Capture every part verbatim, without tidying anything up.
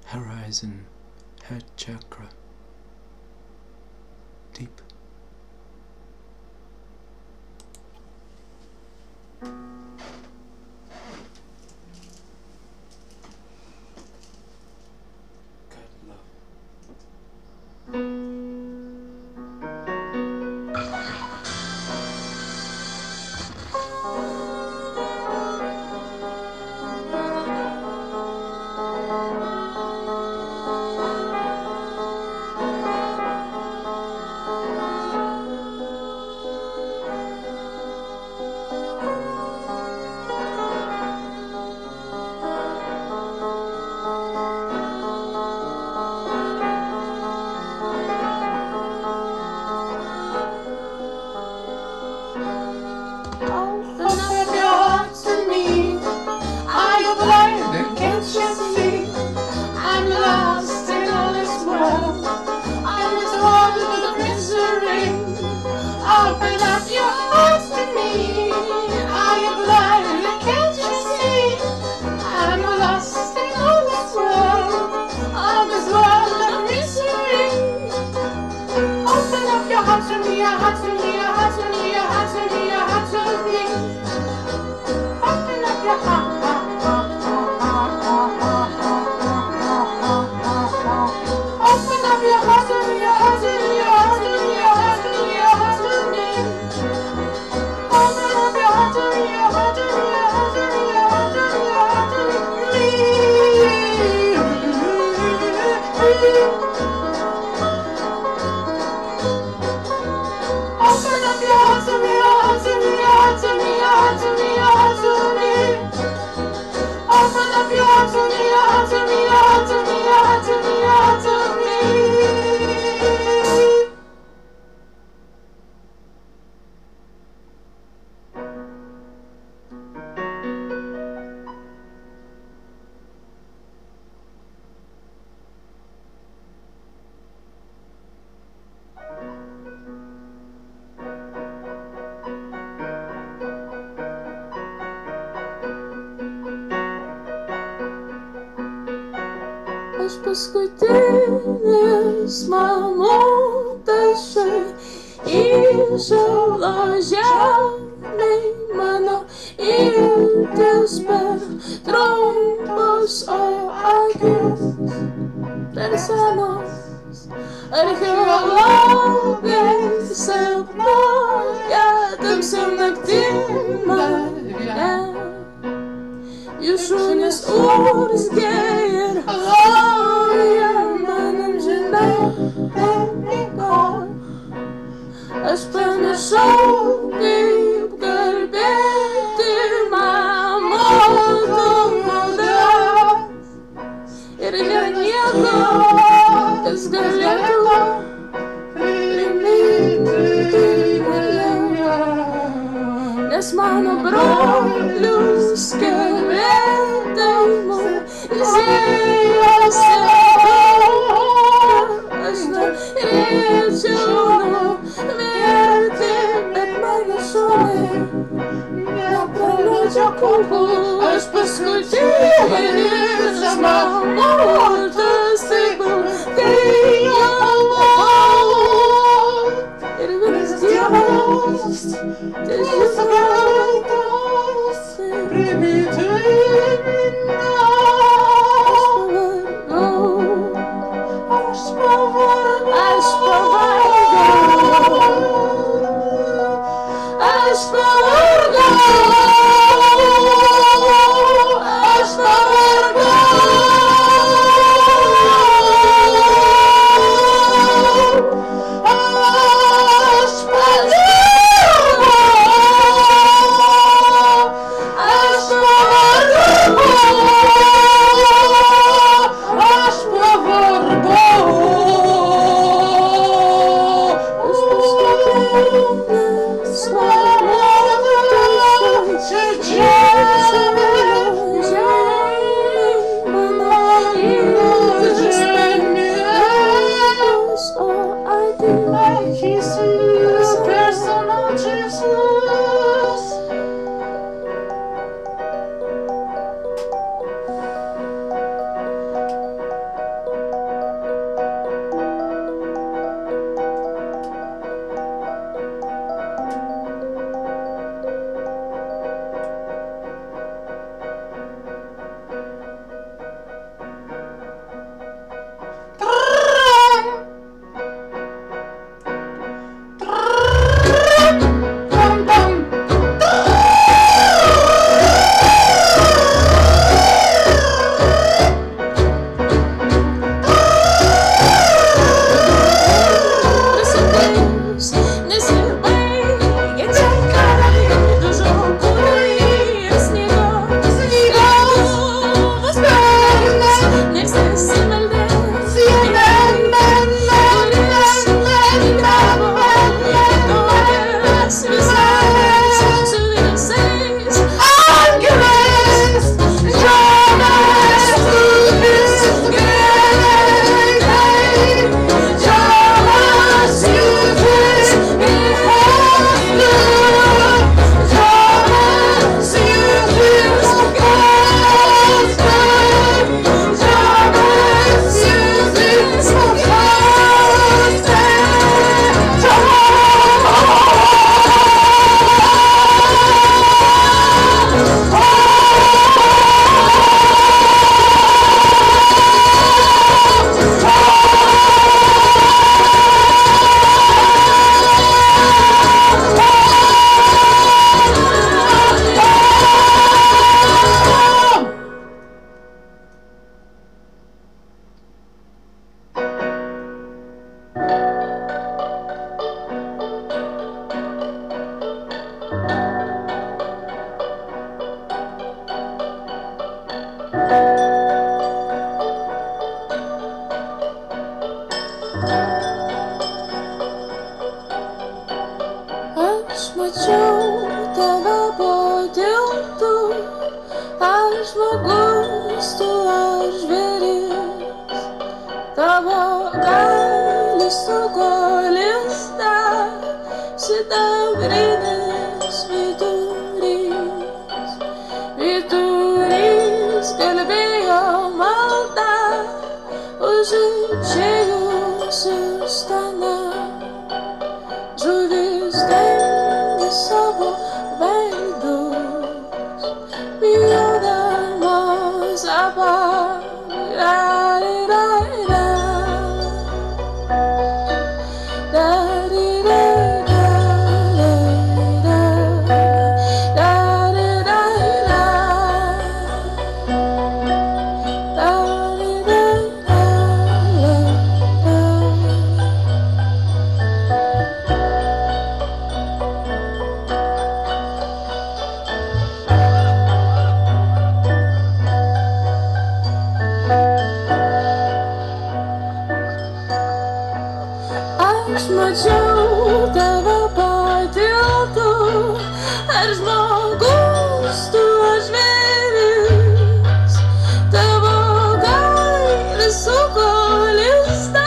horizon, heart chakra, deep. Aš paskutinis mamutas čia įšalo žemėj mano iltis per trumpos, o akis per senos. Archeologai sapnuoja tamsiom naktim mane. Jų šunys urzgia ir loja man amžinai pranyko. Aš pamiršau, kaip kalbėti mamutų maldas. Ir nėra nieko, kas galėtų priminti mane. Nes mano brolių skeletai muziejose aš norėčiau numirti, bet mano šonai nepraleidžia kulkų. Aš paskutinis mamutas, taip kai jau buvau. Ir vienas dievas težino primyti mane. Aš pavargau, aš pavargau, aš pavargau. savo gali sukolista sidabrinis vidurys, vidurys kalbėjo maldą už išėjusius stana. Žuvis dengia savo veidus, bijodamos apačios. Aš mačiau tave patiltų, ar žmogus tu ar žvėris, tavo kailis sukolista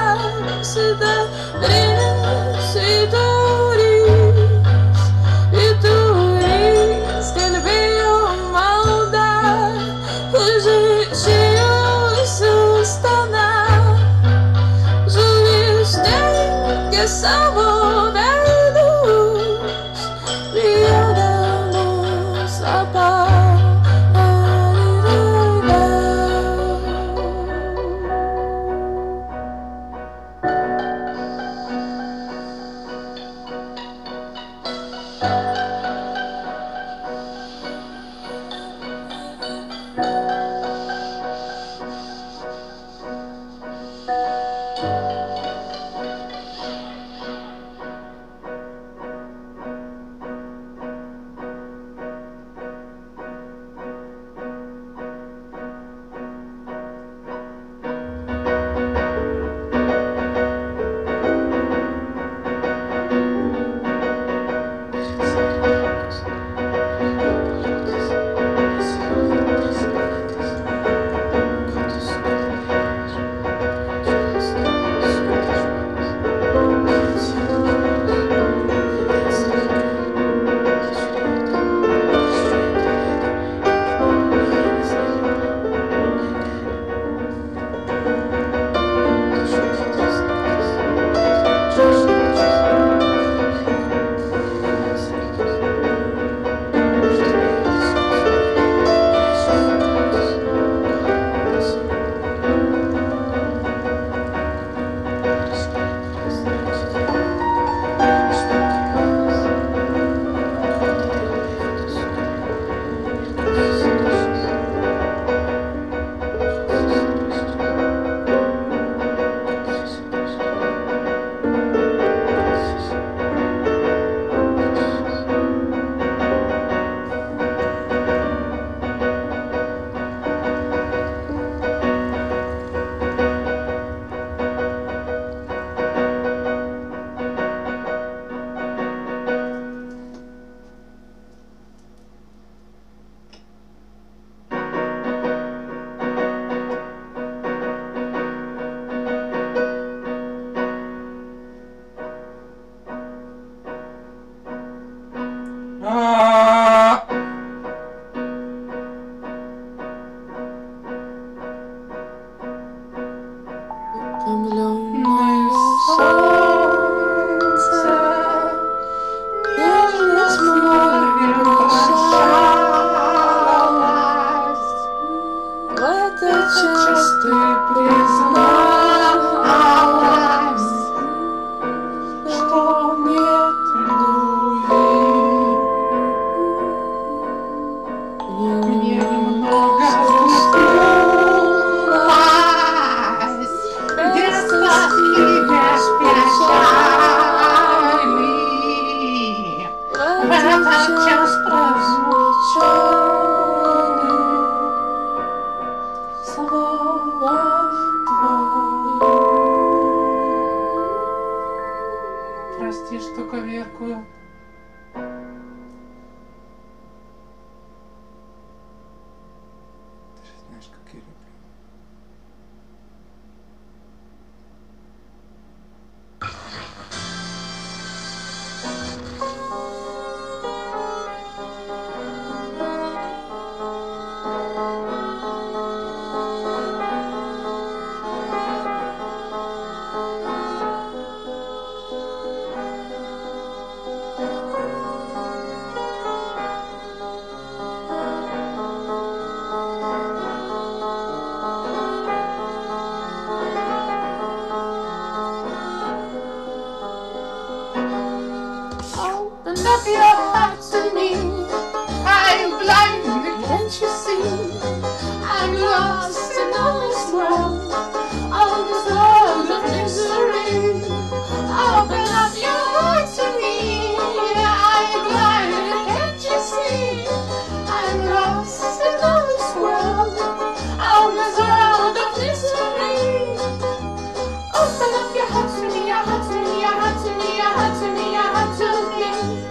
sidabrinis vidurys, vidurys kalbėjo maldą už išėjusius stana. Savo veidus, bijodamos Прости, что коверкую. Ты же знаешь, как я люблю. can't you see? I'm lost in all this world, all this world of misery. Open up your heart to me. I'm blind, can't you see? I'm lost in all this world, all this world of misery. Open up your heart to me, your heart to me, your heart to me, your heart to me, your heart to me.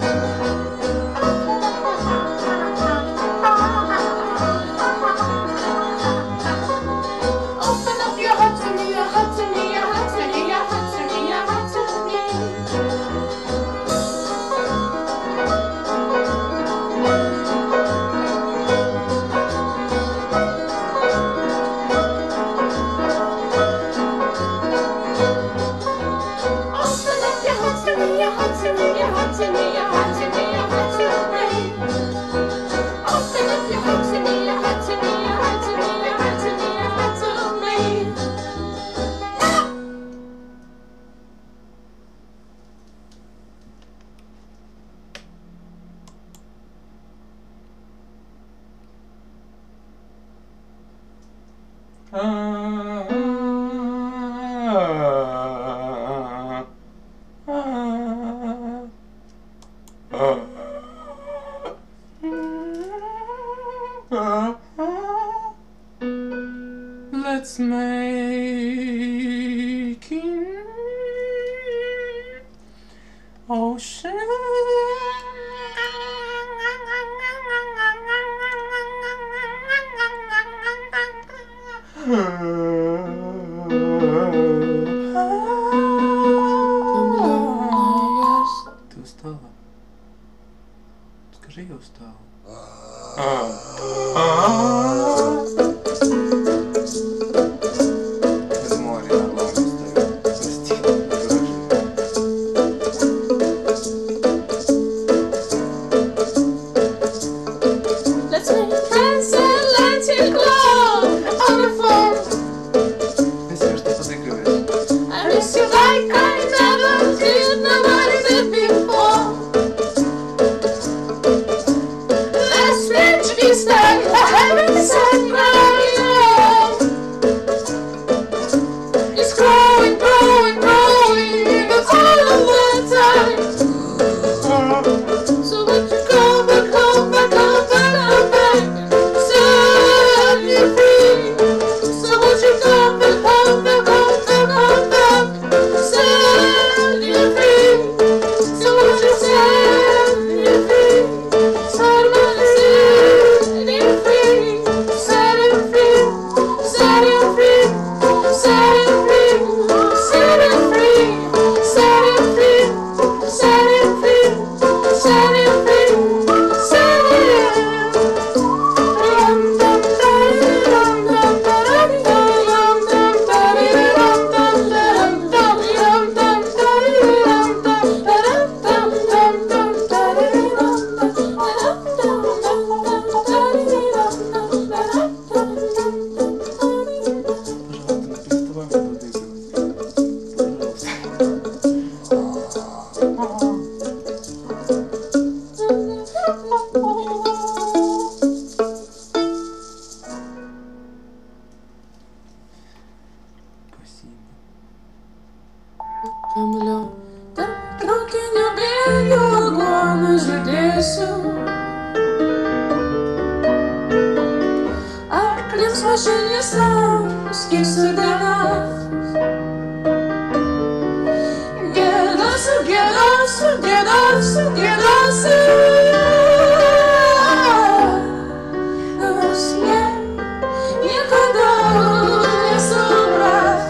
Open up your heart to me, your heart to me, your heart to me, your heart to me, your heart to me. Open up your heart to me, your heart to me, your heart to me, your heart to me, your heart to me. Open up your heart to me, your heart to me, your heart to me, your heart to me, your heart to me. Let's make ocean. Ты устала? Скажи, я устала. Без моря на главной стоит. Прости, Let's make transatlantic love on the phone. ты смешно подыгрываешь. I miss you like I never did, nobody did before. Let's reach this time, the heavens are crying. It's growing, growing, growing, the all of the time. So would you come back, come back, come back, come back, set me free. So would you come back, come back, come back, come back, set me free. So would you set me free? Set me free, set me free, set me free, set me free, set me free, set me free, set me free, set me free, set me Traukinio bėgių aguoną žydėsiu, aplink mašinės namus skirsiu dienas. Giedosiu, giedosiu, giedosiu, giedosiu, nors jie niekada nesupras.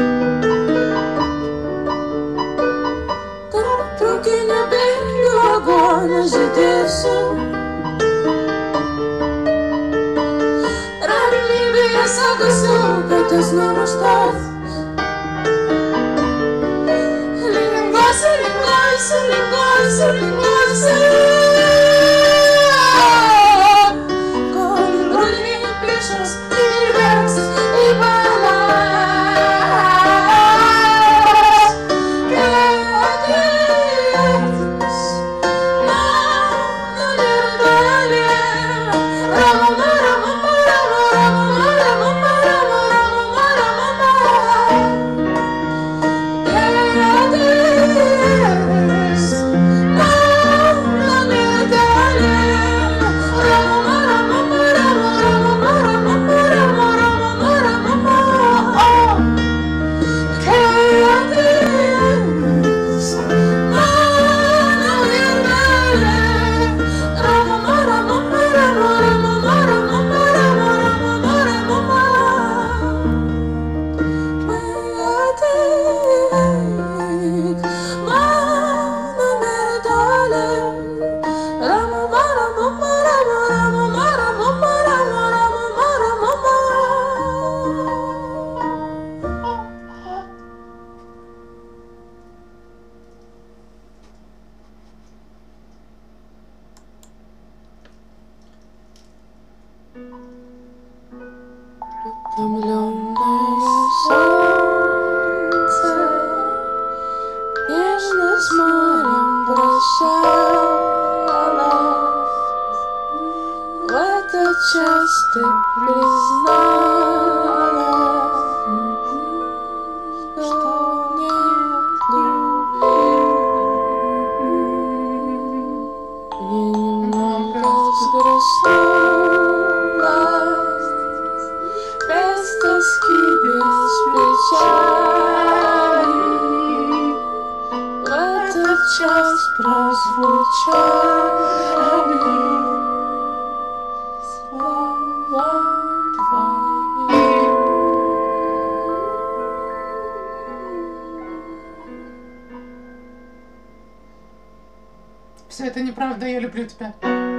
Traukinio bėgių aguoną žydėsiu, ramybėje saugosiu, kad tas namus Все это неправда, я люблю тебя.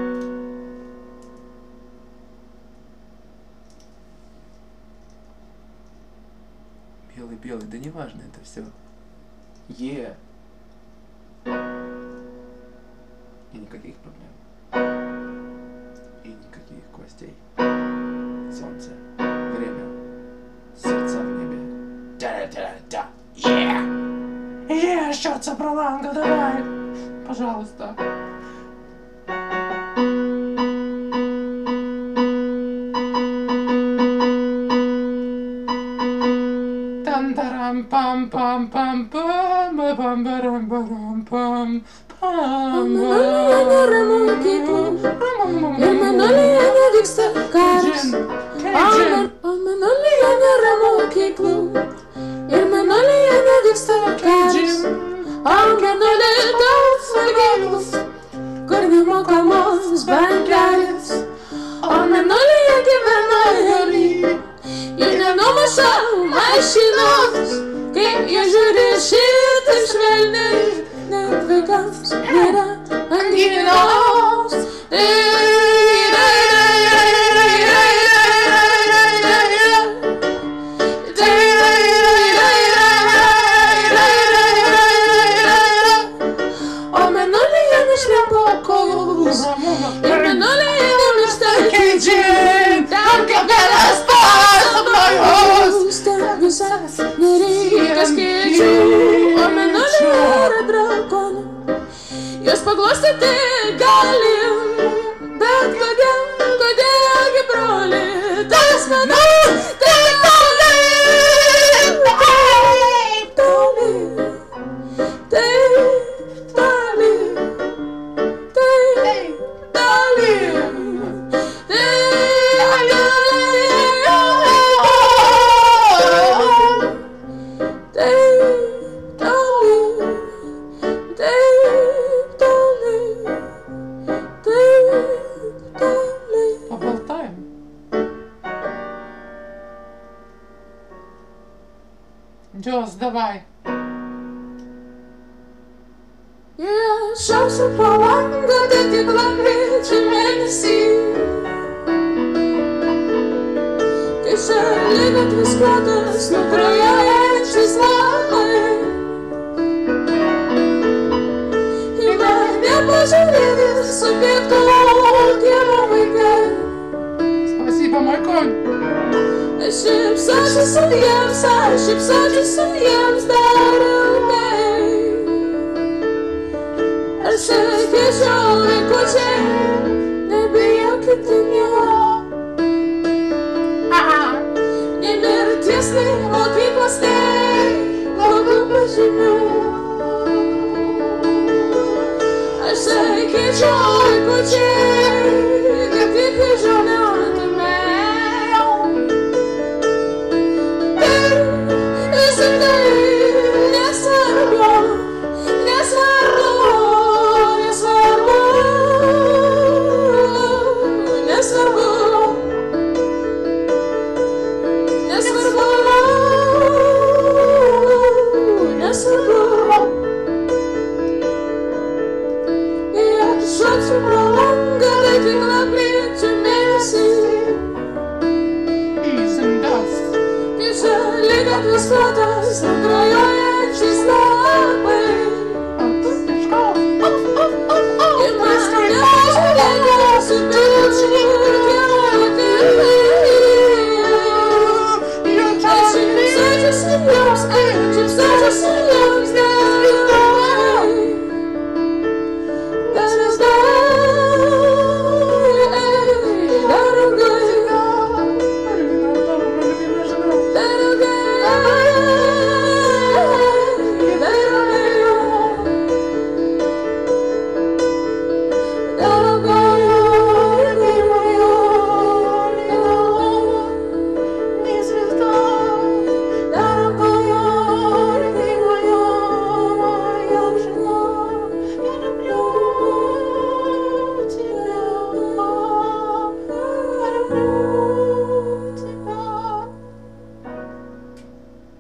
Белый, белый, да не важно это все. Е. И никаких проблем. И никаких гостей. Солнце. Время. Сердца в небе. Да-да-да. Yeah! Е, счётся проланга, давай. Пожалуйста. Там-тарам-пам-пам-пам-пам-пам-парам-парам-пам. Kur nemokamos bangelės, o mėnulyje gyvena joli. Ir nenumuša mašinos, kaip jie žiūri šitaip švelniai. Net vaikams nėra anginos. O mėnulyje nešliampo kojos, ir mėnulyje numiršta kėdžiai. Tam kaip geras pasapnojus, ten visas nereikia skėdžių. O mėnulyje yra drakonų, jos paglostyti galim. Bet kodėl, kodėlgi broli, tas mėnulis taip toli, taip toli, taip toli, taip toli, Поболтаем. Джоз, давай. Я шausiu pro langą, tai tik lapkričio mėnesį. Kai šaligatvis klotas nukrajojančiais lapai. Į mane pažiūrėti subėgtų Dievo vaikai. Спасибо, мой конь. Aš šypsočiausi jiems, aš šypsočiausi jiems dar ilgai. Aš sakyčiau, vaikučiai, nebijokite nieko. Nei mirties, nei mokyklos, nei blogų pažymių. Aš sakyčiau, vaikučiai, kad tik žinotumėte. Tai visą tai nesvarbu, nesvarbu, nesvarbu, nesvarbu, nesvarbu, nesvarbu. Jei atšoksiu pro langą, tai tik lapkričio mėnesį. Изендас. Kai šaligatvis klotas nukrajojančiais lapai. Ir mane pažiūrėti subėgtų Dievo vaikai. Aš šypsočiausi jiems, aš šypsočiausi jiems dar ilgai. Dar ilgai, dar ilgai. Dar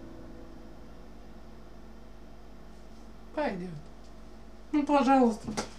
Пойдет. Ну, пожалуйста.